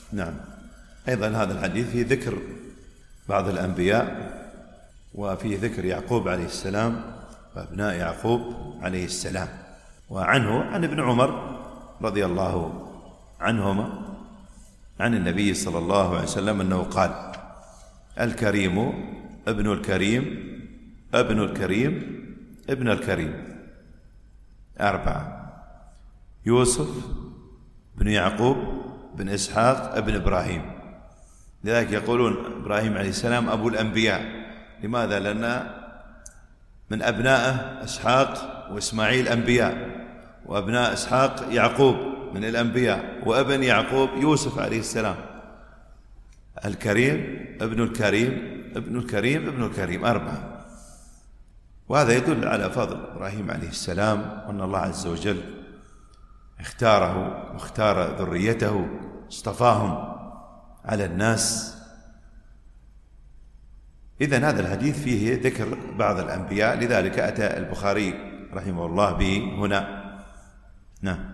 نعم. أيضا هذا الحديث فيه ذكر بعض الأنبياء، وفيه ذكر يعقوب عليه السلام وأبناء يعقوب عليه السلام. وعنه عن ابن عمر رضي الله عنهما عن النبي صلى الله عليه وسلم أنه قال: الكريم ابن الكريم ابن الكريم ابن الكريم 4: يوسف بن يعقوب بن إسحاق ابن إبراهيم. لذلك يقولون إبراهيم عليه السلام أبو الأنبياء. لماذا؟ لأن من أبنائه إسحاق وإسماعيل أنبياء، وأبناء إسحاق يعقوب من الأنبياء، وابن يعقوب يوسف عليه السلام. الكريم ابن الكريم ابن الكريم ابن الكريم 4. وهذا يدل على فضل إبراهيم عليه السلام، وأن الله عز وجل اختاره واختار ذريته، اصطفاهم على الناس. إذن هذا الحديث فيه ذكر بعض الأنبياء، لذلك أتى البخاري رحمه الله به هنا. نعم.